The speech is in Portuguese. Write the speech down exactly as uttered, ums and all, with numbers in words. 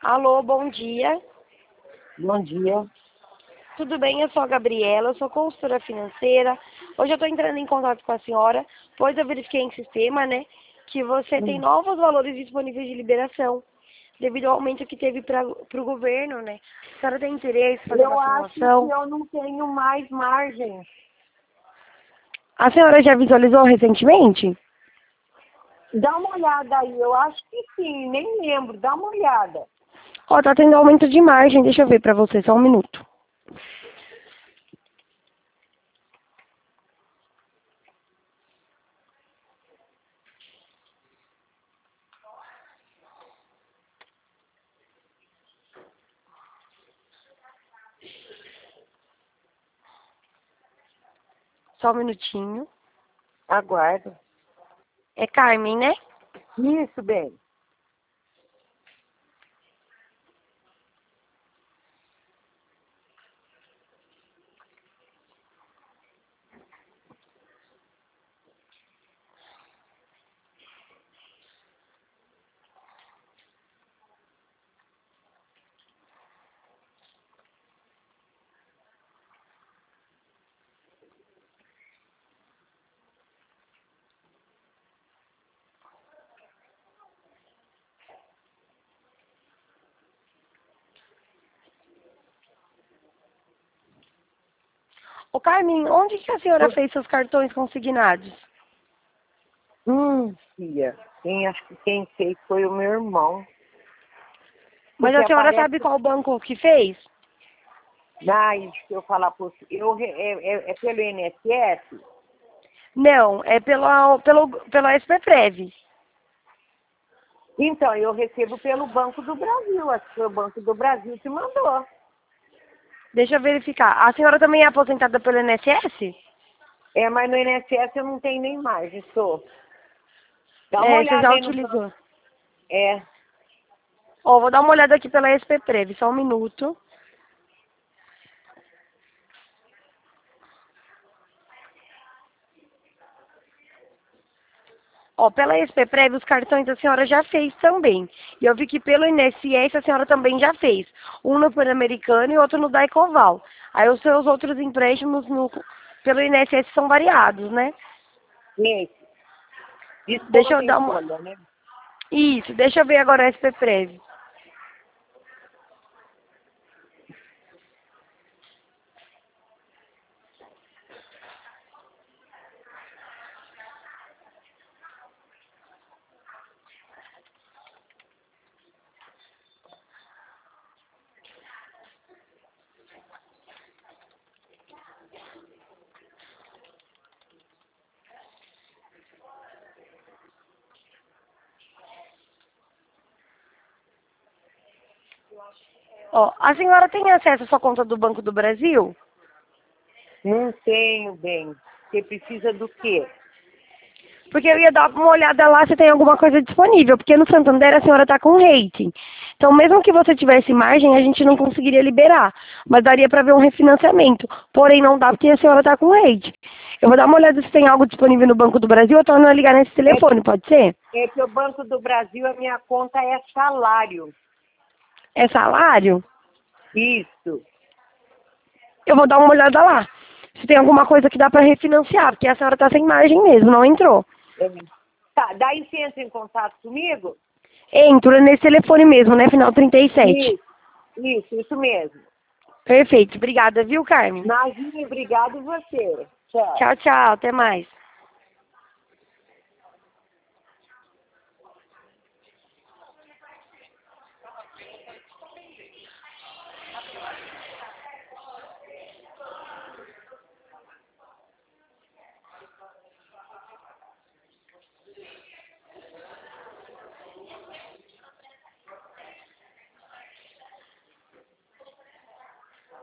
Alô, bom dia. Bom dia. Tudo bem? Eu sou a Gabriela, eu sou consultora financeira. Hoje eu estou entrando em contato com a senhora, pois eu verifiquei em sistema, né, que você tem Hum. novos valores disponíveis de liberação, devido ao aumento que teve para o governo, né? A senhora tem interesse em fazer Eu uma acho que simulação? eu não tenho mais margem. A senhora já visualizou recentemente? Dá uma olhada aí, eu acho que sim, nem lembro, dá uma olhada. Ó, tá tendo aumento de margem, deixa eu ver para você, só um minuto. Só um minutinho. Aguardo. É Carmen, né? Isso, bem. Ô, Carmen, onde que a senhora fez seus cartões consignados? Hum, filha, quem, acho que quem fez foi o meu irmão. Mas Porque a senhora aparece, sabe qual banco que fez? ai, deixa eu falar por eu re- é, é, é pelo I N S S? Não, é pela, pelo, pela S P Prev. Então, eu recebo pelo Banco do Brasil, acho que foi o Banco do Brasil que mandou. Deixa eu verificar. A senhora também é aposentada pelo I N S S? É, mas no I N S S eu não tenho nem margem, sou. Dá uma É, você olhada já aí no banco. utilizou. É, Ó, vou dar uma olhada aqui pela S P Prev, só um minuto. Ó, pela S P Prev, os cartões a senhora já fez também. E eu vi que pelo I N S S a senhora também já fez. Um no Pan-Americano e outro no Daicoval. Aí os seus outros empréstimos no, pelo I N S S são variados, né? esse. Isso Deixa como eu tem dar uma... folha, né? Isso, deixa eu ver agora a S P Prev. Ó, a senhora tem acesso à sua conta do Banco do Brasil? Não tenho, bem. Você precisa do quê? Porque eu ia dar uma olhada lá se tem alguma coisa disponível. Porque no Santander a senhora está com rating. Então, mesmo que você tivesse margem, a gente não conseguiria liberar. Mas daria para ver um refinanciamento. Porém, não dá porque a senhora está com rating. Eu vou dar uma olhada se tem algo disponível no Banco do Brasil. Eu torno a ligar nesse É, telefone, pode ser? é que o Banco do Brasil, a minha conta é salário. É salário? Isso. Eu vou dar uma olhada lá. Se tem alguma coisa que dá para refinanciar. Porque a senhora está sem margem mesmo, não entrou. É. Tá, daí você entra em contato comigo? Entra nesse telefone mesmo, né? Final trinta e sete. Isso, isso, isso mesmo. Perfeito. Obrigada, viu, Carmen? Imagine, obrigado você. Tchau. Tchau, tchau. Até mais.